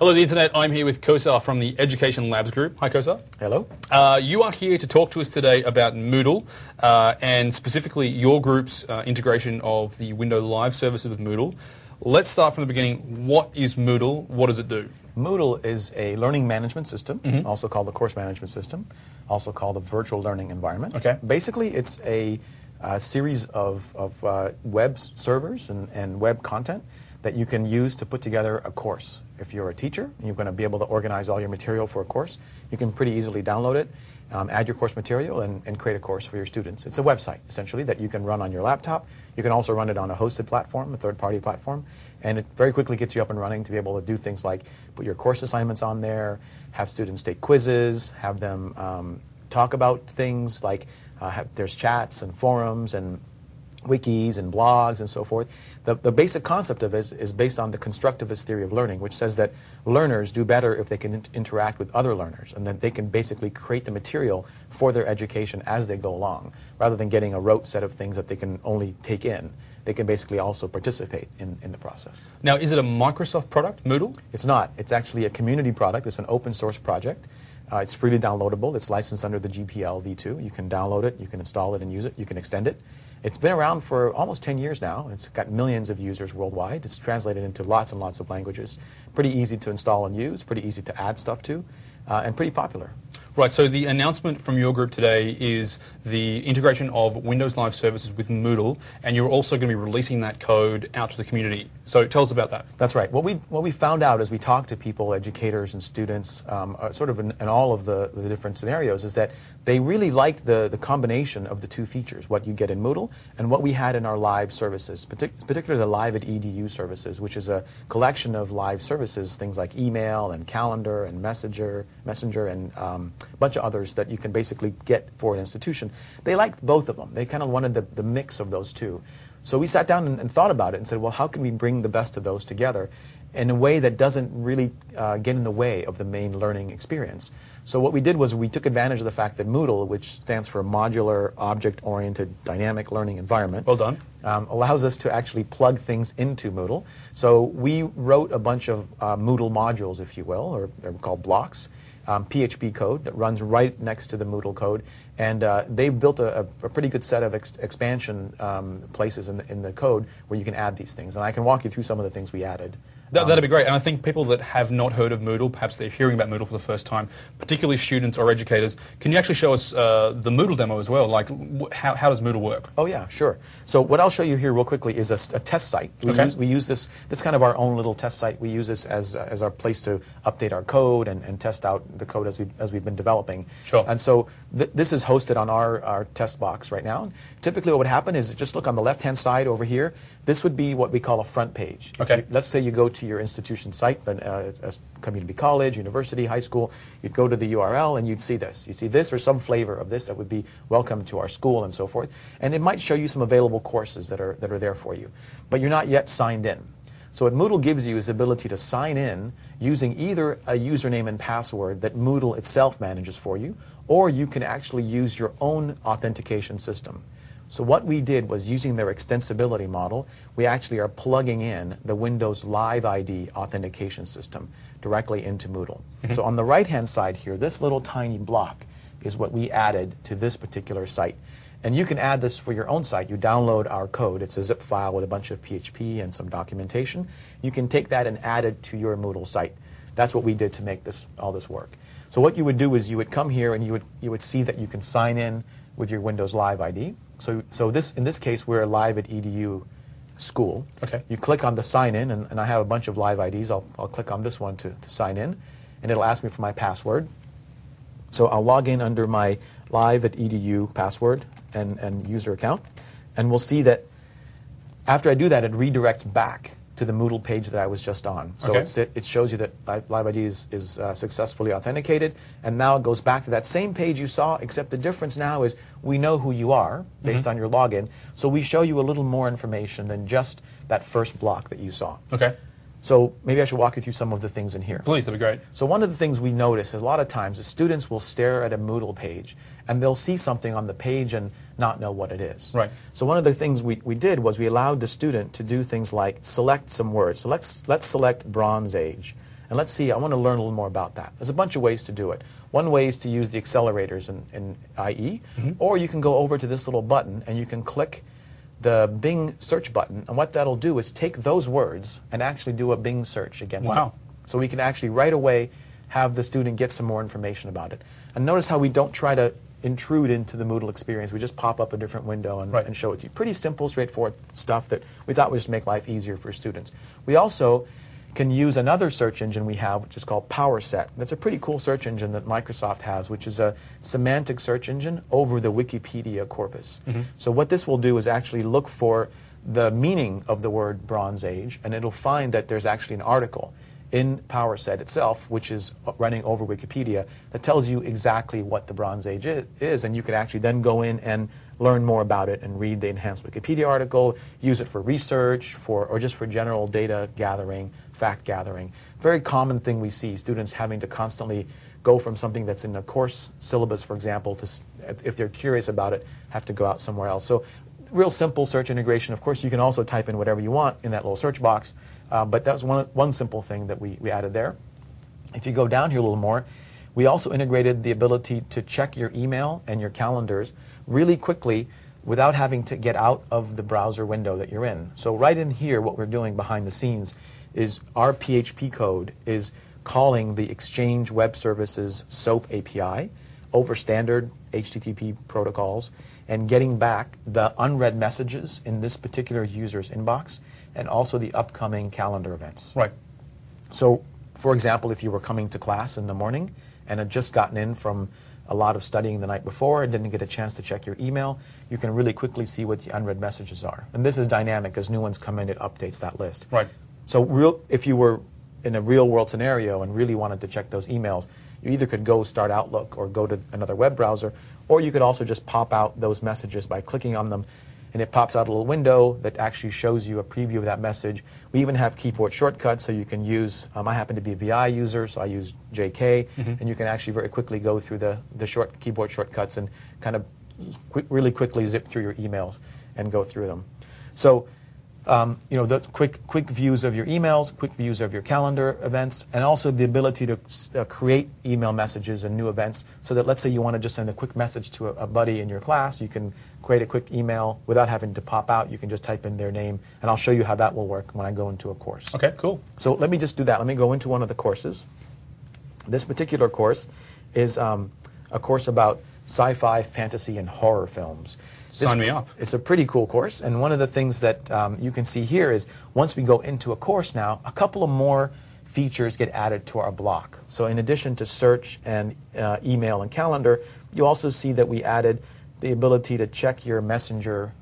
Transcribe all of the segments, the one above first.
Hello, the Internet. I'm here with Kosar from the Education Labs Group. Hi, Kosar. Hello. You are here to talk to us today about Moodle and specifically your group's integration of the Windows Live services with Moodle. Let's start from the beginning. What is Moodle? What does it do? Moodle is a learning management system, also called the course management system, also called a virtual learning environment. Okay. Basically, it's a series of web servers and web content that you can use to put together a course. If you're a teacher and you're going to be able to organize all your material for a course, you can pretty easily download it, add your course material, and create a course for your students. It's a website, essentially, that you can run on your laptop. You can also run it on a hosted platform, a third-party platform, and it very quickly gets you up and running to be able to do things like put your course assignments on there, have students take quizzes, have them talk about things like there's chats and forums and wikis and blogs and so forth. The basic concept of it is based on the constructivist theory of learning, which says that learners do better if they can interact with other learners, and that they can basically create the material for their education as they go along, rather than getting a rote set of things that they can only take in. They can basically also participate in the process. Now, is it a Microsoft product, Moodle? It's not. It's actually a community product. It's an open source project. It's freely downloadable. It's licensed under the GPL v2. You can download it, you can install it and use it, you can extend it. It's been around for almost 10 years now. It's got millions of users worldwide. It's translated into lots and lots of languages. Pretty easy to install and use, pretty easy to add stuff to, and pretty popular. Right, so the announcement from your group today is the integration of Windows Live services with Moodle, and you're also going to be releasing that code out to the community. So tell us about that. That's right. What we found out as we talked to people, educators and students, sort of in all of the different scenarios, is that they really liked the combination of the two features, what you get in Moodle and what we had in our live services, particularly the Live at EDU services, which is a collection of live services, things like email and calendar and messenger and a bunch of others that you can basically get for an institution. They liked both of them. They kind of wanted the mix of those two. So we sat down and thought about it and said, well, how can we bring the best of those together in a way that doesn't really get in the way of the main learning experience? So what we did was we took advantage of the fact that Moodle, which stands for Modular Object-Oriented Dynamic Learning Environment, well done, allows us to actually plug things into Moodle. So we wrote a bunch of Moodle modules, if you will, or they're called blocks, PHP code that runs right next to the Moodle code, and they've built a pretty good set of expansion places in the code where you can add these things. And I can walk you through some of the things we added. That'd be great. And I think people that have not heard of Moodle, perhaps they're hearing about Moodle for the first time, particularly students or educators. Can you actually show us the Moodle demo as well? Like, how does Moodle work? Oh, yeah, sure. So what I'll show you here real quickly is a test site. We use this kind of our own little test site. We use this as our place to update our code and test out the code as we've been developing. Sure. And so this is hosted on our test box right now. Typically what would happen is just look on the left-hand side over here. This would be what we call a front page. Okay. Let's say you go to your institution site, a community college, university, high school, you'd go to the URL and you'd see this. You see this or some flavor of this that would be welcome to our school and so forth. And it might show you some available courses that are there for you. But you're not yet signed in. So what Moodle gives you is the ability to sign in using either a username and password that Moodle itself manages for you, or you can actually use your own authentication system. So what we did was, using their extensibility model, we actually are plugging in the Windows Live ID authentication system directly into Moodle. So on the right-hand side here, this little tiny block is what we added to this particular site. And you can add this for your own site. You download our code. It's a zip file with a bunch of PHP and some documentation. You can take that and add it to your Moodle site. That's what we did to make all this work. So what you would do is you would come here and you would see that you can sign in with your Windows Live ID. So in this case, we're a Live at EDU school. Okay. You click on the sign in, and I have a bunch of live IDs. I'll click on this one to sign in, and it'll ask me for my password. So I'll log in under my Live at EDU password and user account, and we'll see that after I do that, it redirects back to the Moodle page that I was just on. So it shows you that Live ID is successfully authenticated, and now it goes back to that same page you saw, except the difference now is we know who you are based on your login, so we show you a little more information than just that first block that you saw. Okay. So maybe I should walk you through some of the things in here. Please, that'd be great. So one of the things we notice is a lot of times the students will stare at a Moodle page and they'll see something on the page and not know what it is. Right. So one of the things we did was we allowed the student to do things like select some words. So let's select Bronze Age. and let's see, I want to learn a little more about that. There's a bunch of ways to do it. One way is to use the accelerators in IE, or you can go over to this little button and you can click the Bing search button, and what that'll do is take those words and actually do a Bing search against it. So we can actually right away have the student get some more information about it. And notice how we don't try to intrude into the Moodle experience. We just pop up a different window and show it to you. Pretty simple, straightforward stuff that we thought would just make life easier for students. We also can use another search engine we have, which is called PowerSet. That's a pretty cool search engine that Microsoft has, which is a semantic search engine over the Wikipedia corpus. So what this will do is actually look for the meaning of the word Bronze Age, and it'll find that there's actually an article in PowerSet itself, which is running over Wikipedia, that tells you exactly what the Bronze Age is, and you can actually then go in and learn more about it and read the enhanced Wikipedia article, use it for research, or just for general data gathering, fact gathering. Very common thing we see, students having to constantly go from something that's in a course syllabus, for example, to, if they're curious about it, have to go out somewhere else. So real simple search integration. Of course, you can also type in whatever you want in that little search box, but that was one simple thing that we added there. If you go down here a little more, we also integrated the ability to check your email and your calendars really quickly without having to get out of the browser window that you're in. So right in here, what we're doing behind the scenes is our PHP code is calling the Exchange Web Services SOAP API over standard HTTP protocols and getting back the unread messages in this particular user's inbox and also the upcoming calendar events. Right. So, for example, if you were coming to class in the morning and had just gotten in from a lot of studying the night before and didn't get a chance to check your email, you can really quickly see what the unread messages are. And this is dynamic. As new ones come in, it updates that list. Right. So if you were in a real-world scenario and really wanted to check those emails, you either could go start Outlook or go to another web browser, or you could also just pop out those messages by clicking on them, and it pops out a little window that actually shows you a preview of that message. We even have keyboard shortcuts, so you can use, I happen to be a VI user, so I use JK, and you can actually very quickly go through the keyboard shortcuts and kind of really quickly zip through your emails and go through them. So, you know, the quick views of your emails, quick views of your calendar events, and also the ability to create email messages and new events, so that let's say you want to just send a quick message to a buddy in your class, you can create a quick email without having to pop out. You can just type in their name, and I'll show you how that will work when I go into a course. Okay, cool. So let me just do that. Let me go into one of the courses. This particular course is a course about sci-fi, fantasy, and horror films. Sign me up. It's a pretty cool course, and one of the things that you can see here is once we go into a course now, a couple of more features get added to our block. So in addition to search and email and calendar, you also see that we added the ability to check your Messenger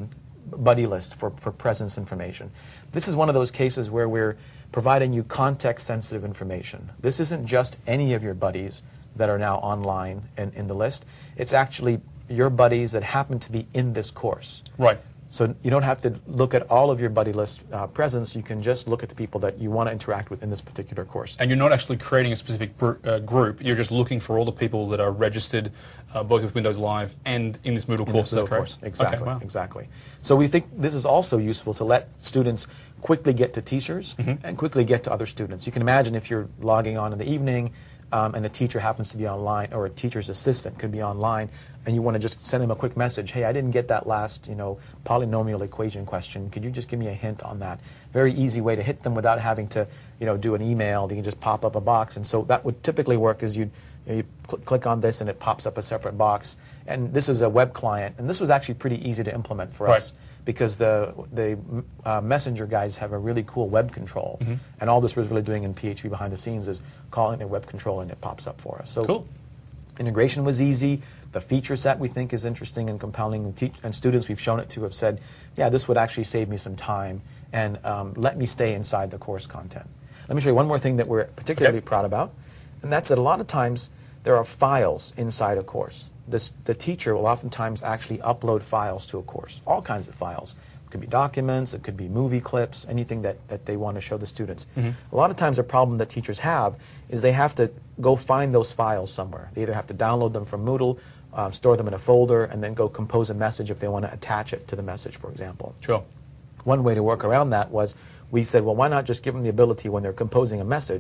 buddy list for presence information. This is one of those cases where we're providing you context-sensitive information. This isn't just any of your buddies that are now online and in the list. It's actually your buddies that happen to be in this course. Right. So you don't have to look at all of your buddy list presence. You can just look at the people that you want to interact with in this particular course. And you're not actually creating a specific group. You're just looking for all the people that are registered both with Windows Live and in this Moodle course. Moodle course. Exactly. Okay, wow. Exactly. So we think this is also useful to let students quickly get to teachers and quickly get to other students. You can imagine if you're logging on in the evening and a teacher happens to be online, or a teacher's assistant could be online, and you want to just send him a quick message, hey, I didn't get that last, polynomial equation question. Could you just give me a hint on that? Very easy way to hit them without having to, do an email. You can just pop up a box. And so that would typically work as you click on this and it pops up a separate box. And this is a web client. And this was actually pretty easy to implement for us because the Messenger guys have a really cool web control. And all this was really doing in PHP behind the scenes is calling their web control and it pops up for us. So cool. Integration was easy. The feature set we think is interesting and compelling, and students we've shown it to have said, yeah, this would actually save me some time and let me stay inside the course content. Let me show you one more thing that we're particularly proud about, and that's that a lot of times there are files inside a course. The teacher will oftentimes actually upload files to a course, all kinds of files. It could be documents, it could be movie clips, anything that they want to show the students. A lot of times a problem that teachers have is they have to go find those files somewhere. They either have to download them from Moodle, store them in a folder, and then go compose a message if they want to attach it to the message, for example. Sure. One way to work around that was we said, well, why not just give them the ability when they're composing a message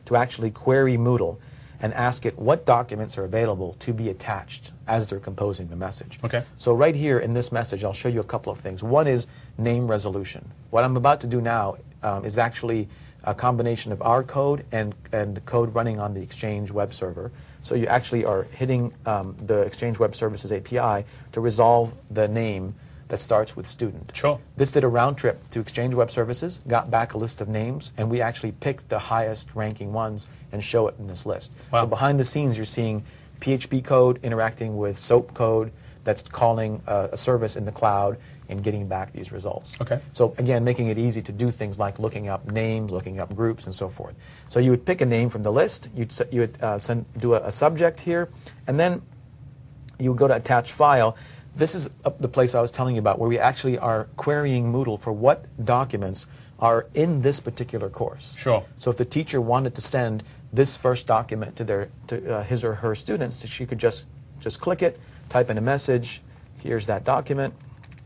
to actually query Moodle and ask it what documents are available to be attached as they're composing the message. Okay. So right here in this message, I'll show you a couple of things. One is name resolution. What I'm about to do now is actually a combination of our code and code running on the Exchange web server. So you actually are hitting the Exchange Web Services API to resolve the name that starts with student. Sure. This did a round trip to Exchange Web Services, got back a list of names, and we actually picked the highest ranking ones and show it in this list. Wow. So behind the scenes, you're seeing PHP code interacting with SOAP code that's calling a service in the cloud and getting back these results. Okay. So again, making it easy to do things like looking up names, looking up groups, and so forth. So you would pick a name from the list, you would do a subject here, and then you would go to attach file. This is the place I was telling you about where we actually are querying Moodle for what documents are in this particular course. Sure. So if the teacher wanted to send this first document to his or her students, she could just click it, type in a message, here's that document.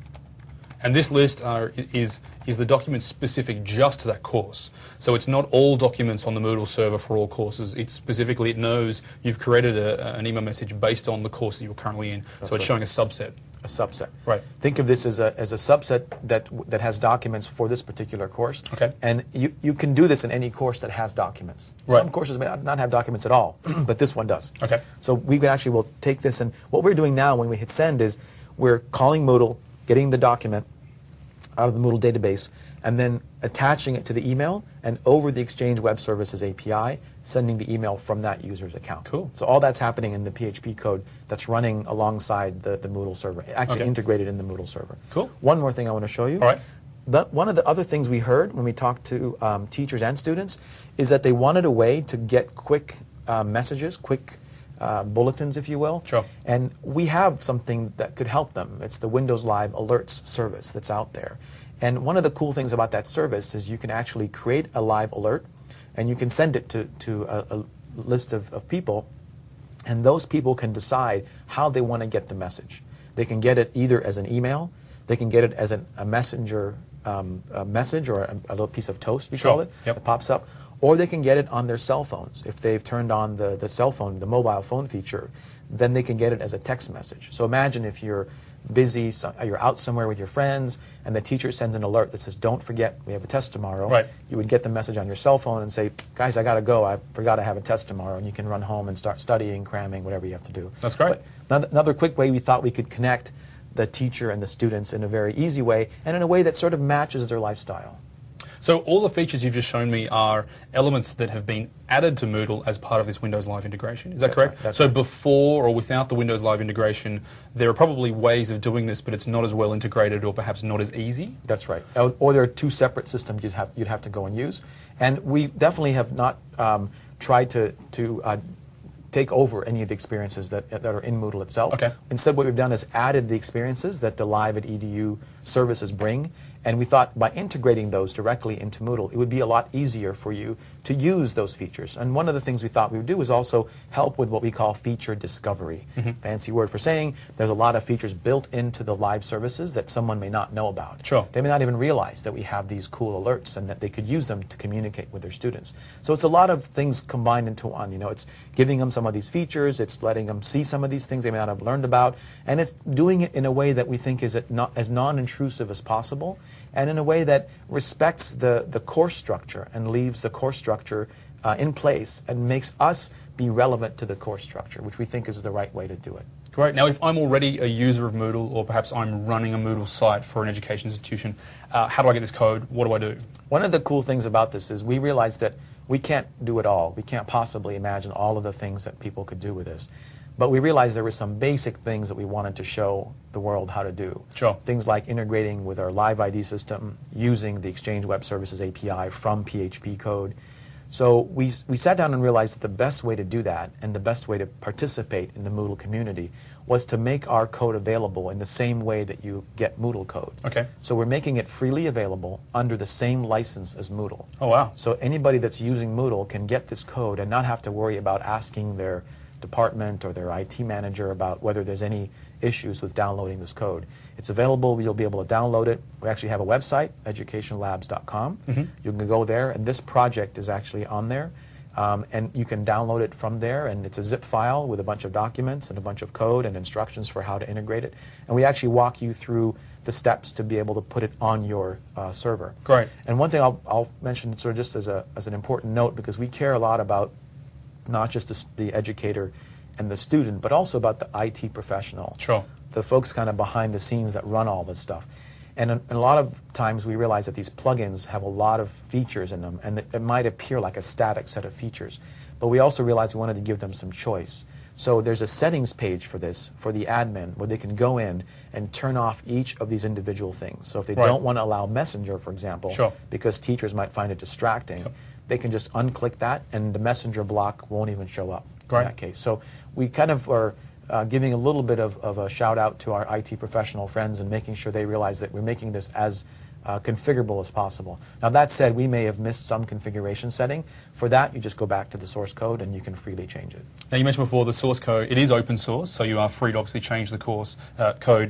And this list is the document specific just to that course. So it's not all documents on the Moodle server for all courses. It's specifically, it knows you've created an email message based on the course that you're currently in. That's so it's right. showing a subset. A subset. Right. Think of this as a subset that has documents for this particular course. Okay. And you can do this in any course that has documents. Right. Some courses may not have documents at all, but this one does. Okay. So we can actually will take this, and what we're doing now when we hit send is we're calling Moodle, getting the document out of the Moodle database, and then attaching it to the email, and over the Exchange Web Services API, sending the email from that user's account. Cool. So all that's happening in the PHP code that's running alongside the Moodle server, actually Okay. integrated in the Moodle server. Cool. One more thing I want to show you. All right. One of the other things we heard when we talked to teachers and students is that they wanted a way to get quick messages, quick bulletins, if you will. Sure. And we have something that could help them. It's the Windows Live Alerts service that's out there. And one of the cool things about that service is you can actually create a live alert, and you can send it to a list of people, and those people can decide how they want to get the message. They can get it either as an email, they can get it as a messenger a message or a little piece of toast, we Sure. call it, Yep. that pops up, or they can get it on their cell phones. If they've turned on the cell phone, the mobile phone feature, then they can get it as a text message. So imagine if you're busy, you're out somewhere with your friends, and the teacher sends an alert that says, don't forget, we have a test tomorrow. Right. You would get the message on your cell phone and say, guys, I got to go. I forgot I have a test tomorrow. And you can run home and start studying, cramming, whatever you have to do. That's great. But another quick way we thought we could connect the teacher and the students in a very easy way, and in a way that sort of matches their lifestyle. So all the features you've just shown me are elements that have been added to Moodle as part of this Windows Live integration. Is that correct? Right, that's so right. before or without the Windows Live integration, there are probably ways of doing this, but it's not as well integrated or perhaps not as easy? That's right. Or there are two separate systems you'd have to go and use. And we definitely have not tried to take over any of the experiences that are in Moodle itself. Okay. Instead, what we've done is added the experiences that the Live at EDU services bring, and we thought by integrating those directly into Moodle, it would be a lot easier for you to use those features. And one of the things we thought we would do is also help with what we call feature discovery. Fancy word for saying there's a lot of features built into the Live services that someone may not know about. Sure. They may not even realize that we have these cool alerts and that they could use them to communicate with their students. So it's a lot of things combined into one. You know, it's giving them some of these features, it's letting them see some of these things they may not have learned about, and it's doing it in a way that we think is as non-intrusive as possible, and in a way that respects the course structure and leaves the course structure in place and makes us be relevant to the course structure, which we think is the right way to do it. Great. Now, if I'm already a user of Moodle, or perhaps I'm running a Moodle site for an education institution, how do I get this code? What do I do? One of the cool things about this is we realize that we can't do it all. We can't possibly imagine all of the things that people could do with this. But we realized there were some basic things that we wanted to show the world how to do. Sure. Things like integrating with our Live ID system, using the Exchange Web Services API from PHP code. So we sat down and realized that the best way to do that and the best way to participate in the Moodle community was to make our code available in the same way that you get Moodle code. Okay. So we're making it freely available under the same license as Moodle. Oh, wow. So anybody that's using Moodle can get this code and not have to worry about asking their department or their IT manager about whether there's any issues with downloading this code. It's available. You'll be able to download it. We actually have a website, educationlabs.com. You can go there, and this project is actually on there. And you can download it from there, and it's a zip file with a bunch of documents and a bunch of code and instructions for how to integrate it. And we actually walk you through the steps to be able to put it on your server. Great. And one thing I'll mention sort of just as an important note, because we care a lot about not just the educator and the student, but also about the IT professional. Sure. The folks kind of behind the scenes that run all this stuff. And a lot of times we realize that these plugins have a lot of features in them, and it might appear like a static set of features. But we also realized we wanted to give them some choice. So there's a settings page for this, for the admin, where they can go in and turn off each of these individual things. So if they don't want to allow Messenger, for example, because teachers might find it distracting, they can just unclick that, and the Messenger block won't even show up in that case. So we kind of are giving a little bit of a shout out to our IT professional friends and making sure they realize that we're making this as configurable as possible. Now that said, we may have missed some configuration setting. For that, you just go back to the source code and you can freely change it. Now you mentioned before the source code, it is open source, so you are free to obviously change the course code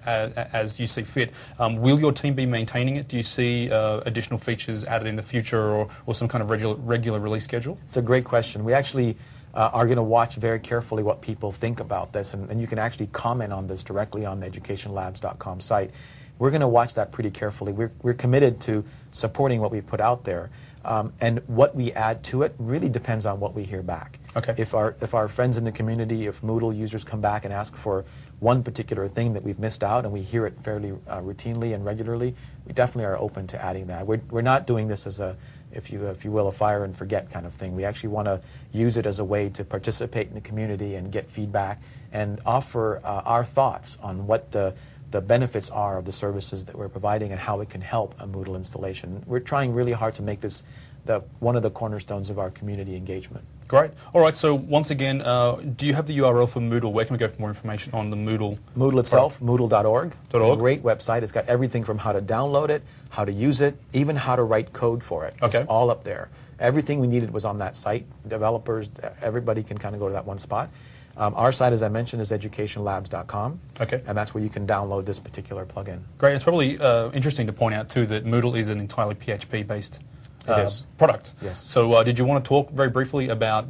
as you see fit. Will your team be maintaining it? Do you see additional features added in the future, or some kind of regular release schedule? It's a great question. We actually are going to watch very carefully what people think about this, and you can actually comment on this directly on the educationlabs.com site. We're going to watch that pretty carefully. We're committed to supporting what we put out there, and what we add to it really depends on what we hear back. Okay. If our friends in the community, if Moodle users come back and ask for one particular thing that we've missed out and we hear it fairly routinely and regularly, we definitely are open to adding that. We're not doing this as a, if you will, a fire and forget kind of thing. We actually want to use it as a way to participate in the community and get feedback and offer our thoughts on what the benefits are of the services that we're providing and how it can help a Moodle installation. We're trying really hard to make this one of the cornerstones of our community engagement. Great. All right, so once again, do you have the URL for Moodle? Where can we go for more information on the Moodle? Moodle itself, moodle.org. A great website. It's got everything from how to download it, how to use it, even how to write code for it. Okay. It's all up there. Everything we needed was on that site. Developers, everybody can kind of go to that one spot. Our site, as I mentioned, is educationlabs.com, okay, and that's where you can download this particular plugin. Great. It's probably interesting to point out, too, that Moodle is an entirely PHP-based product. Yes. So did you want to talk very briefly about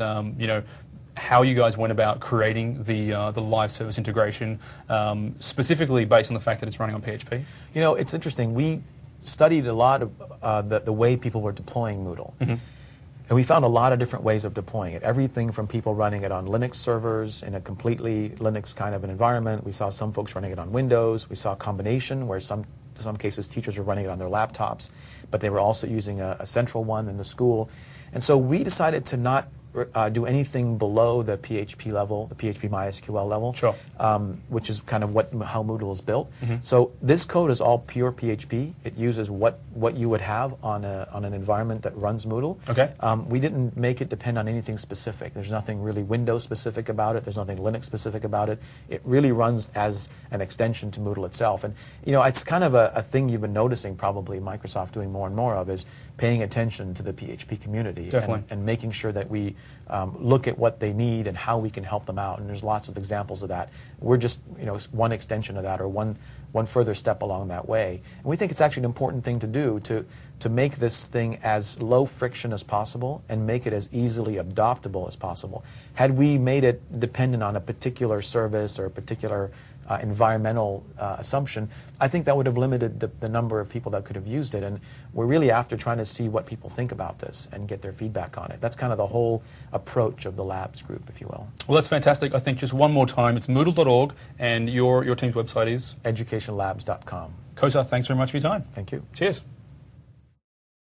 how you guys went about creating the live service integration, specifically based on the fact that it's running on PHP? You know, it's interesting. We studied a lot of the way people were deploying Moodle. Mm-hmm. And we found a lot of different ways of deploying it. Everything from people running it on Linux servers in a completely Linux kind of an environment. We saw some folks running it on Windows. We saw a combination where in some cases teachers were running it on their laptops, but they were also using a central one in the school. And so we decided to not do anything below the PHP level, the PHP MySQL level, which is kind of how Moodle is built. Mm-hmm. So this code is all pure PHP. It uses what you would have on an environment that runs Moodle. Okay. We didn't make it depend on anything specific. There's nothing really Windows specific about it. There's nothing Linux specific about it. It really runs as an extension to Moodle itself. And it's kind of a thing you've been noticing probably Microsoft doing more and more of, is paying attention to the PHP community and making sure that we look at what they need and how we can help them out. And there's lots of examples of that. We're just one extension of that, or one further step along that way. And we think it's actually an important thing to do to make this thing as low friction as possible and make it as easily adoptable as possible. Had we made it dependent on a particular service or a particular environmental assumption, I think that would have limited the number of people that could have used it. And we're really after trying to see what people think about this and get their feedback on it. That's kind of the whole approach of the Labs group, if you will. Well, that's fantastic. I think just one more time, it's moodle.org, and your team's website is? educationlabs.com. Kosar, thanks very much for your time. Thank you. Cheers.